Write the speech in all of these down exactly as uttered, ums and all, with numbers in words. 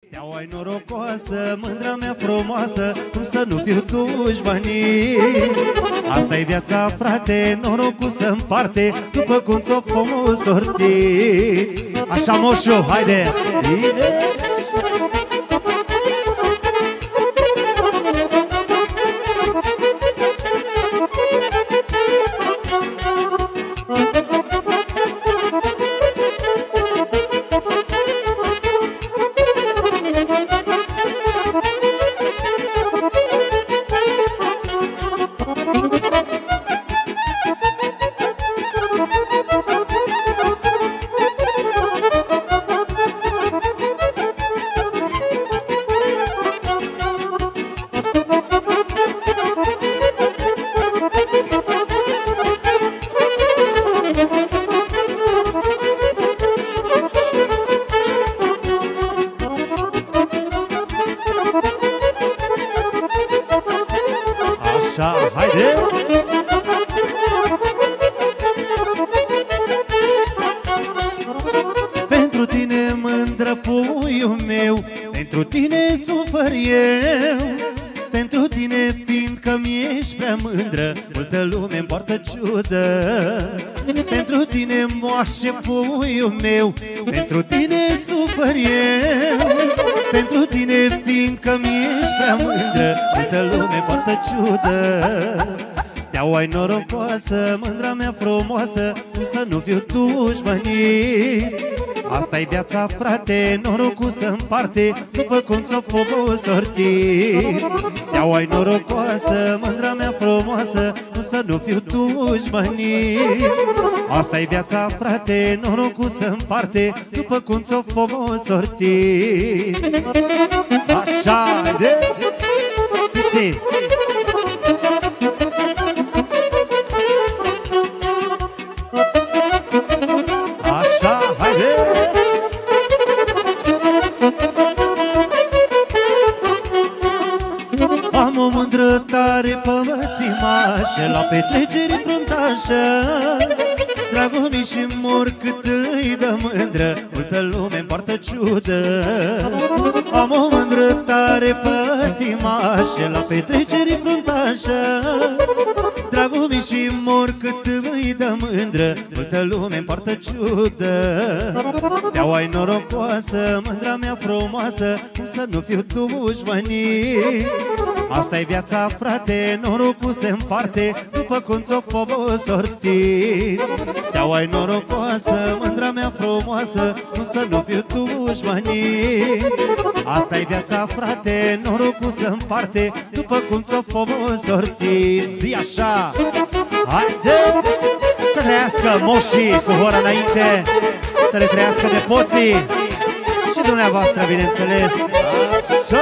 Steaua-i norocoasă, mândra mea frumoasă, cum să nu fiu dușmanii? Asta-i viața, frate, norocul se împarte, după cum ți-o fomul sortit. Așa, moșu, haide! Bine! Așa, haide! Pentru tine mândră, puiul meu, pentru tine sufăr eu, pentru tine fiindcă mi-ești prea mândră, multă lume-mi poartă ciudă. Pentru tine moașe, puiul meu, pentru tine sufăr eu, pentru tine fiindcă mi-ești prea mândră, multă lume poartă ciudă. Steaua-i norocoasă, mândra mea frumoasă, cum să nu fiu dușmanii? Asta-i viața, frate, norocul se împarte, după cum ți-o fomul sortit. Steaua-i norocoasă, mândra mea frumoasă, cum să nu fiu dușmanii? Asta-i viața, frate, norocul se împarte, după cum ți-o fomul sortit. Așa, de piții! Așa, haide! Am o mândră tare pămătimașă, la petreceri fruntașă, dragul mi și mor cât îi dă mândră, multă lume-mi poartă ciudă. Am o mândră tare pătimașă, la petreceri fruntașă, dragul mi și mor cât îi dă mândră, multă lume-mi poartă ciudă. Steaua-i norocoasă, mândra mea frumoasă, cum să nu fiu dușmanii? Asta-i viața, frate, norocul se împarte, după cum ți-o fomul sortit. Steaua-i norocoasă, mândra mea frumoasă, cum să nu fiu dușmanii? Asta-i viața, frate, norocul se împarte, după cum ți-o fomul sortit. Zi așa! Haide! Să trăiască moșii cu hora înainte, să le trăiască nepoții și dumneavoastră, bineînțeles. Așa!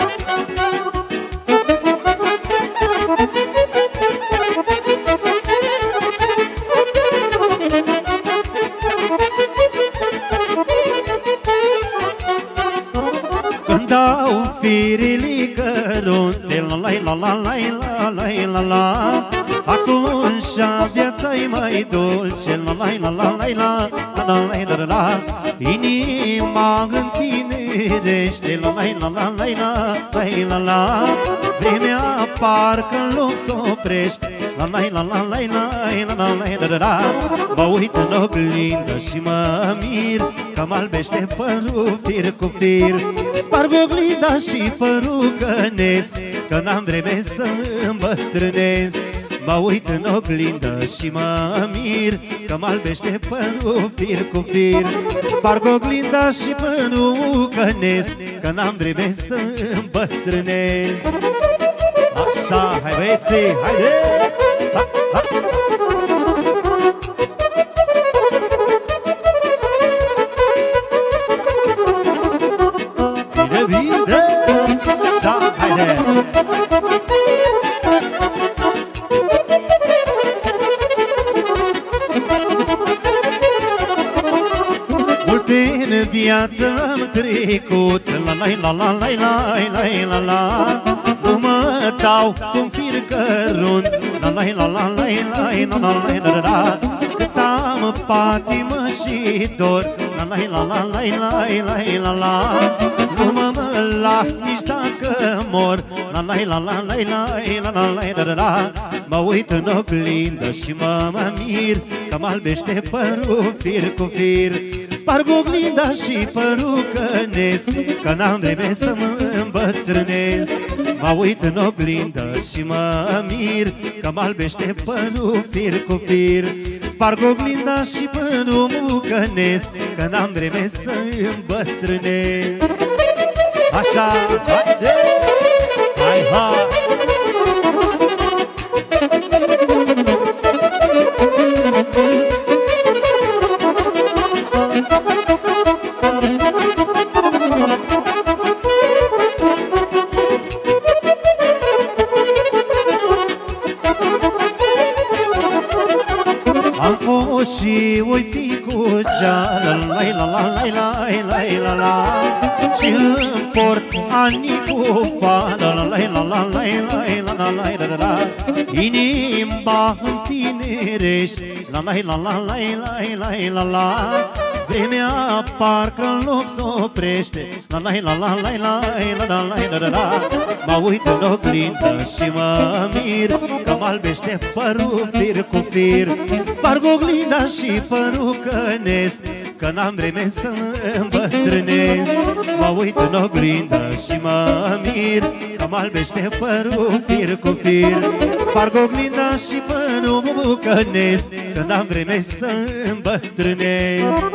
Când dau firii cărunte, la la la la la la la la, atunci viața-i mai dulce, la la la la la la la la la la. Inima întinerește, la la la la la la la la. Vremea parcă în loc s-o oprește, la la la la la la la la la. Mă uit în oglindă și mă mir că mă albește părul fir cu fir. Sparg oglinda și părul gănesc, că n-am vreme să îmbătrânesc. Mă uit în oglindă și mă mir că mă albește părul fir cu fir. Sparg oglinda și părul gănesc, că n-am vreme să îmbătrânesc. Așa, hai băieții, haide! Ha, ha. Bine, bine! Așa, haide! În viață am trecut, la la la la la la la la. Nu mă dau cu-n fir cărunt, la la la la la la la la la. Cât am patimă și dor, la la la la la la la la. Nu mă las nici dacă mor. La la la la la la la la la la la. Mă uit în oglindă și mă mă mir că mă albește părul fir cu fir. Sparg oglinda și părucănesc că n-am vreme să mă îmbătrânesc. Mă uit în oglindă și mă mir că mă albește părul fir cu fir. Sparg oglinda și părul mucănesc că n-am vreme să îmbătrânesc. Așa, haide! Hai, hai! Am fost și oi fi cu cealaltă, la la la la la la la. Și îmi port anii cu fală, la la la la la la la la. Inima îmi tinerești, la la la la la la la. Vremea parcă în loc s-oprește, la la la la la la la la. Mă uit în oglindă și mă mir că mă albește părul fir cu fir. Sparg oglinda și părucănesc că n-am vreme să mă îmbătrânesc. Mă uit în oglindă și mă mir că mă albește părul fir cu fir. Sparg oglinda și părucănesc că n-am vreme să îmbătrânesc.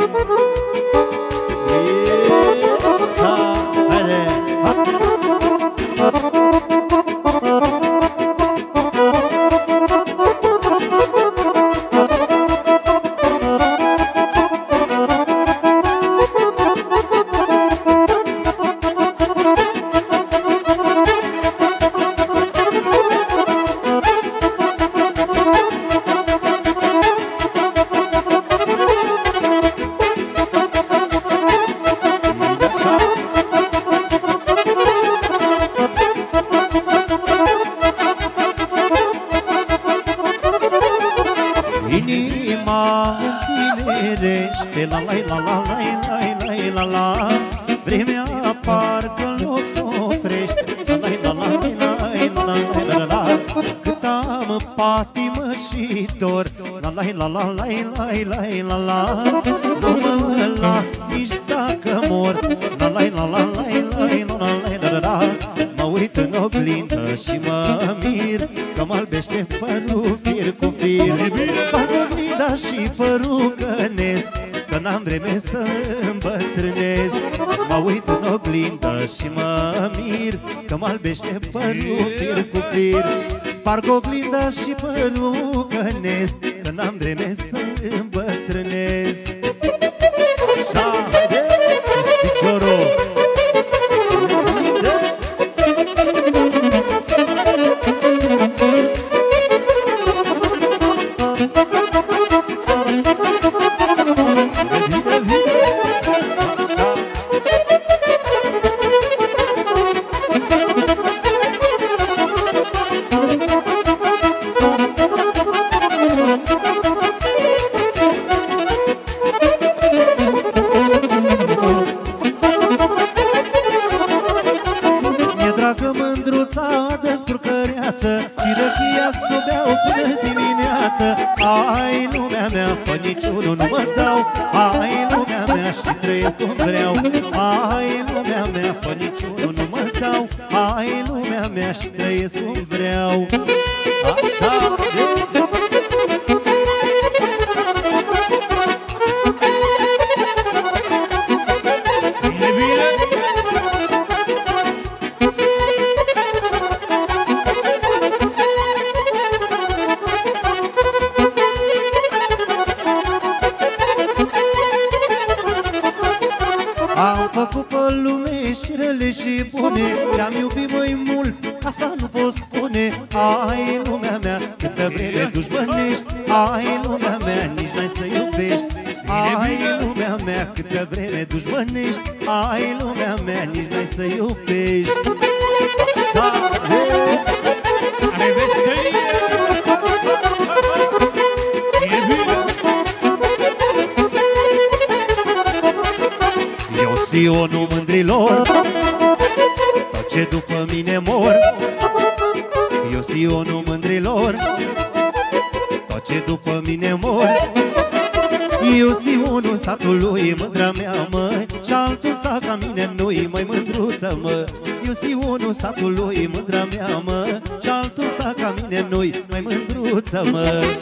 Inima întinerește, la la la la la la la la. Vremea parcă în loc s-oprește, la la la la la la la. Cât am patimă și dor, la la la la la la la la. Nu mă las nici dacă mor, la la la la la la la la. Mă uit în oglindă și mă mir că mă albește părul fir cu fir. Sparg oglinda și părucănesc că n-am vreme să îmbătrânesc. Mă uit în oglindă și mă mir că mă albește părul fir cu fir. Sparg oglinda și părucănesc că n-am vreme să îmbătrânesc. Așa, haideți, piciorul! Dragă mândruța descurcăreață și răchia s-o beau până dimineață. Ai, lumea mea, pe niciunul nu mă dau. Ai, lumea mea, și trăiesc cum vreau. Ai, lumea mea, pe niciunul nu mă dau. Ai, lumea mea, și trăiesc cum vreau. Așa, am făcut pe lume și rele și bune, te-am iubit mai mult, asta nu pot spune. Ai, lumea mea, câtă vreme dușmănești. Ai, lumea mea, nici n-ai să iubești. Ai, lumea mea, câtă vreme dușmănești. Ai, lumea mea, nici n-ai să iubești. Are veselie! E bine! Eu Sionul mândrilor, ce după mine mor, eu Sionul mândrilor. Tot ce după mine mor, eu Sionul satului, mândra mea, măi. Și altul sa ca mine nu-i, măi, mândruță, mă. Eu Sionul satului, mândra mea, mă. Și altul sa ca mine nu-i, măi, mândruță, mă.